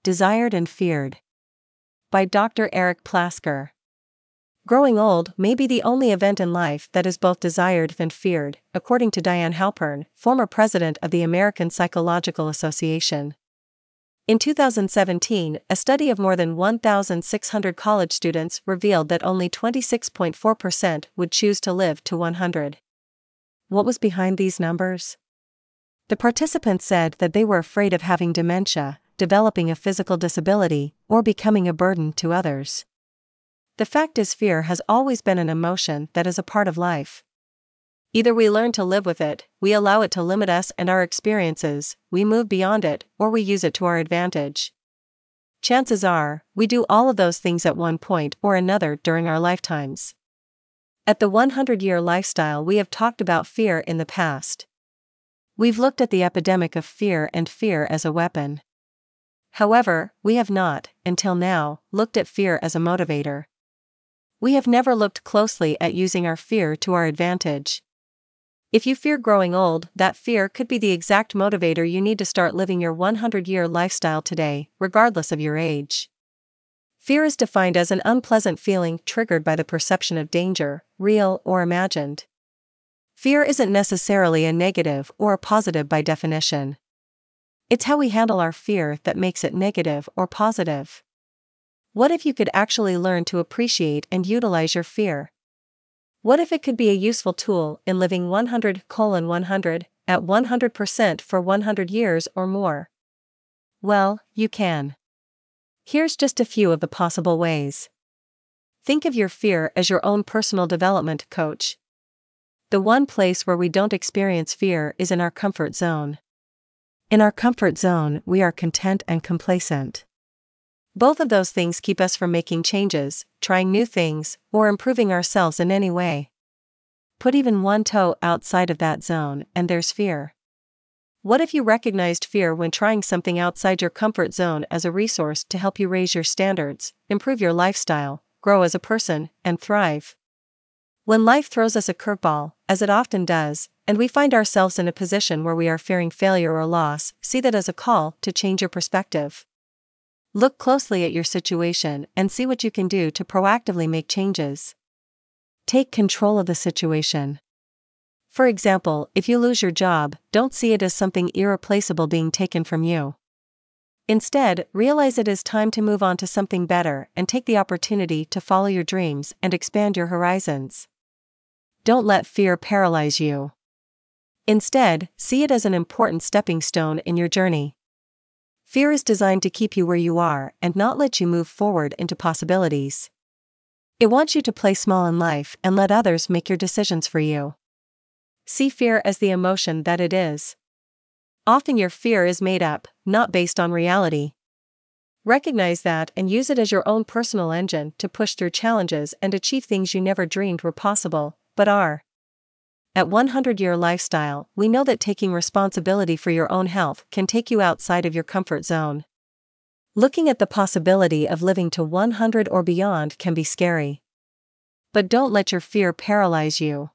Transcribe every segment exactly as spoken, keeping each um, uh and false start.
Desired and Feared. By Doctor Eric Plasker. Growing old may be the only event in life that is both desired and feared, according to Diane Halpern, former president of the American Psychological Association. In two thousand seventeen, a study of more than one thousand six hundred college students revealed that only twenty-six point four percent would choose to live to one hundred. What was behind these numbers? The participants said that they were afraid of having dementia, developing a physical disability, or becoming a burden to others. The fact is, fear has always been an emotion that is a part of life. Either we learn to live with it, we allow it to limit us and our experiences, we move beyond it, or we use it to our advantage. Chances are, we do all of those things at one point or another during our lifetimes. At the one hundred year Lifestyle, we have talked about fear in the past. We've looked at the epidemic of fear and fear as a weapon. However, we have not, until now, looked at fear as a motivator. We have never looked closely at using our fear to our advantage. If you fear growing old, that fear could be the exact motivator you need to start living your one hundred year lifestyle today, regardless of your age. Fear is defined as an unpleasant feeling triggered by the perception of danger, real or imagined. Fear isn't necessarily a negative or a positive by definition. It's how we handle our fear that makes it negative or positive. What if you could actually learn to appreciate and utilize your fear? What if it could be a useful tool in living one hundred colon one hundred at one hundred percent for one hundred years or more? Well, you can. Here's just a few of the possible ways. Think of your fear as your own personal development coach. The one place where we don't experience fear is in our comfort zone. In our comfort zone, we are content and complacent. Both of those things keep us from making changes, trying new things, or improving ourselves in any way. Put even one toe outside of that zone, and there's fear. What if you recognized fear when trying something outside your comfort zone as a resource to help you raise your standards, improve your lifestyle, grow as a person, and thrive? When life throws us a curveball, as it often does, and we find ourselves in a position where we are fearing failure or loss, see that as a call to change your perspective. Look closely at your situation and see what you can do to proactively make changes. Take control of the situation. For example, if you lose your job, don't see it as something irreplaceable being taken from you. Instead, realize it is time to move on to something better and take the opportunity to follow your dreams and expand your horizons. Don't let fear paralyze you. Instead, see it as an important stepping stone in your journey. Fear is designed to keep you where you are and not let you move forward into possibilities. It wants you to play small in life and let others make your decisions for you. See fear as the emotion that it is. Often your fear is made up, not based on reality. Recognize that and use it as your own personal engine to push through challenges and achieve things you never dreamed were possible, but are. At one hundred year Lifestyle, we know that taking responsibility for your own health can take you outside of your comfort zone. Looking at the possibility of living to one hundred or beyond can be scary. But don't let your fear paralyze you.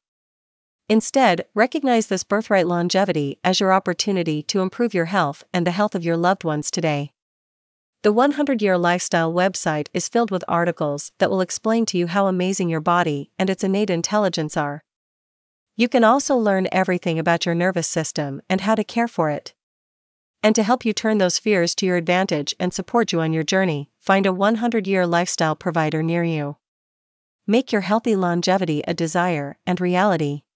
Instead, recognize this birthright longevity as your opportunity to improve your health and the health of your loved ones today. The one hundred year Lifestyle website is filled with articles that will explain to you how amazing your body and its innate intelligence are. You can also learn everything about your nervous system and how to care for it. And to help you turn those fears to your advantage and support you on your journey, find a one hundred year lifestyle provider near you. Make your healthy longevity a desire and reality.